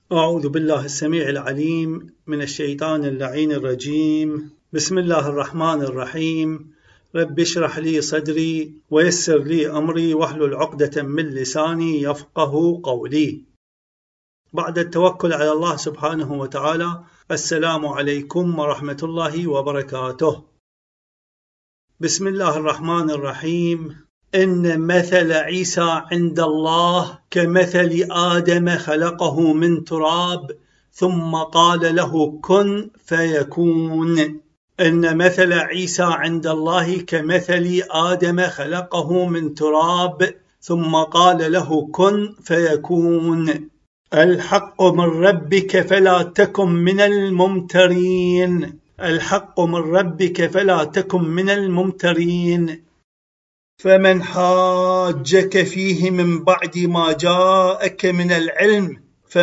أعوذ بالله السميع العليم من الشيطان اللعين الرجيم. بسم الله الرحمن الرحيم. رب اشرح لي صدري ويسر لي أمري واحلل عقدة من لساني يفقه قولي. بعد التوكل على الله سبحانه وتعالى، السلام عليكم ورحمة الله وبركاته. بسم الله الرحمن الرحيم. إن مثل عيسى عند الله كمثل آدم خلقه من تراب ثم قال له كن فيكون. إن مثل عيسى عند الله كمثل آدم خلقه من تراب ثم قال له كن فيكون. الحق من ربك فلا تكن من الممترين. الحق من ربك فلا تكن من الممترين. فمن حاجك فيه من بعد ما جاءك من العلم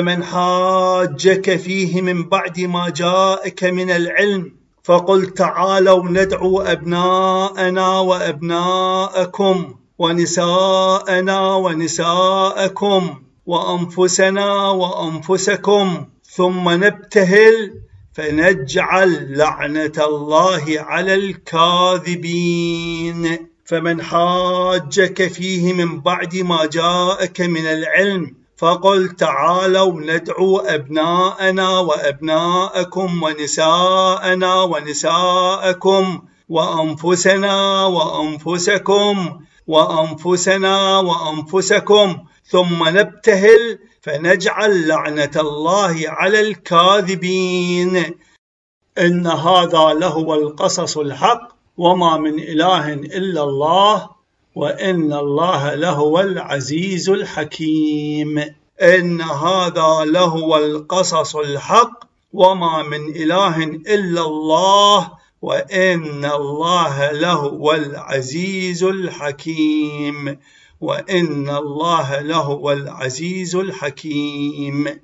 فقل تعالوا ندعو أبناءنا وأبناءكم ونساءنا ونساءكم وأنفسنا وأنفسكم ثم نبتهل فنجعل لعنة الله على الكاذبين. فمن حاجك فيه من بعد ما جاءك من العلم فقل تعالوا ندعو أبناءنا وأبناءكم ونساءنا ونساءكم وأنفسنا وأنفسكم وأنفسنا وأنفسكم ثم نبتهل فنجعل لعنة الله على الكاذبين. إن هذا لهو القصص الحق وما من إله إلا الله وإن الله لهو العزيز الحكيم. إن هذا لهو القصص الحق وما من إله إلا الله وإن الله لهو العزيز الحكيم. وإن الله لهو العزيز الحكيم.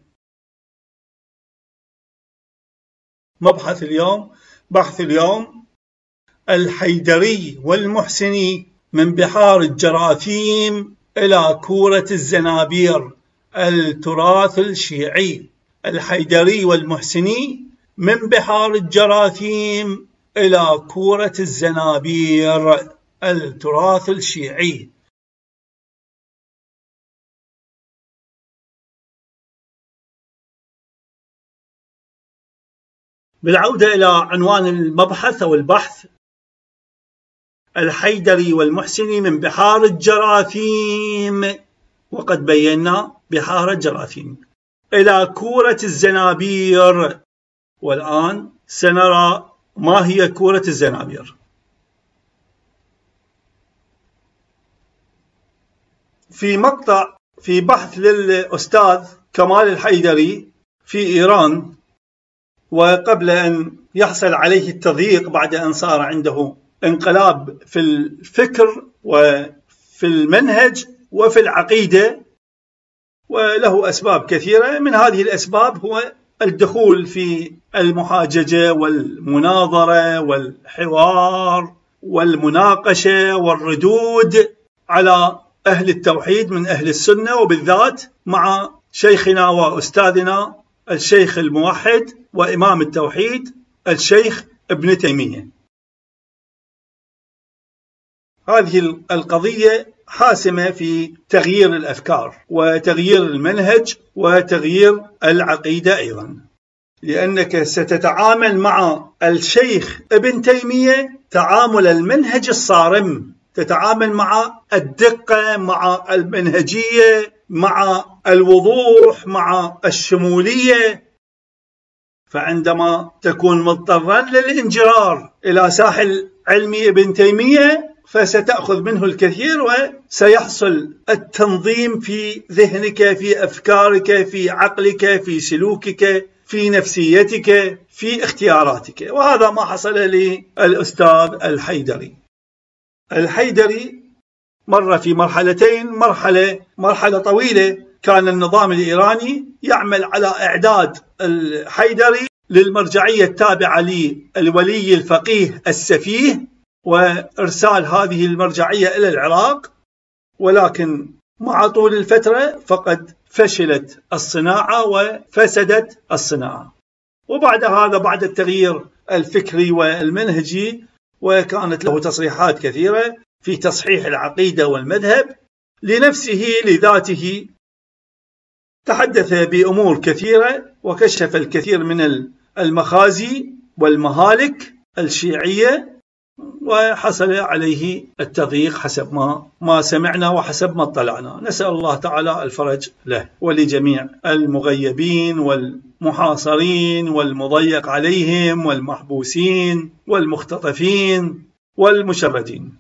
مبحث اليوم، بحث اليوم: الحيدري والمحسني من بحار الجراثيم إلى كورة الزنابير، التراث الشيعي. الحيدري والمحسني من بحار الجراثيم إلى كورة الزنابير، التراث الشيعي. بالعودة إلى عنوان المبحث أو البحث: الحيدري والمحسني من بحار الجراثيم، وقد بينا بحار الجراثيم، إلى كورة الزنابير. والآن سنرى ما هي كورة الزنابير. في مقطع في بحث للأستاذ كمال الحيدري في إيران، وقبل أن يحصل عليه التضييق بعد أن صار عنده انقلاب في الفكر وفي المنهج وفي العقيدة، وله أسباب كثيرة. من هذه الأسباب هو الدخول في المحاججة والمناظرة والحوار والمناقشة والردود على أهل التوحيد من أهل السنة، وبالذات مع شيخنا وأستاذنا الشيخ الموحد وإمام التوحيد الشيخ ابن تيمية. هذه القضية حاسمة في تغيير الأفكار وتغيير المنهج وتغيير العقيدة أيضا، لأنك ستتعامل مع الشيخ ابن تيمية تعامل المنهج الصارم، تتعامل مع الدقة، مع المنهجية، مع الوضوح، مع الشمولية. فعندما تكون مضطرا للانجرار إلى ساحل علم ابن تيمية فستأخذ منه الكثير، وسيحصل التنظيم في ذهنك، في أفكارك، في عقلك، في سلوكك، في نفسيتك، في اختياراتك. وهذا ما حصل للأستاذ الحيدري. الحيدري مر في مرحلتين. مرحلة طويلة كان النظام الإيراني يعمل على إعداد الحيدري للمرجعية التابعة للولي الفقيه السفيه، وإرسال هذه المرجعية إلى العراق، ولكن مع طول الفترة فقد فشلت الصناعة وفسدت الصناعة. وبعد هذا، بعد التغيير الفكري والمنهجي، وكانت له تصريحات كثيرة في تصحيح العقيدة والمذهب لنفسه لذاته، تحدث بأمور كثيرة وكشف الكثير من المخازي والمهالك الشيعية، وحصل عليه التضييق حسب ما سمعنا وحسب ما اطلعنا. نسأل الله تعالى الفرج له ولجميع المغيبين والمحاصرين والمضيق عليهم والمحبوسين والمختطفين والمشردين.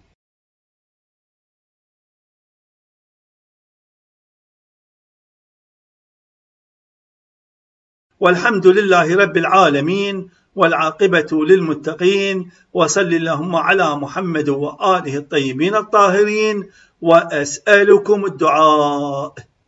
والحمد لله رب العالمين، والعاقبة للمتقين، وصل اللهم على محمد وآله الطيبين الطاهرين، وأسألكم الدعاء.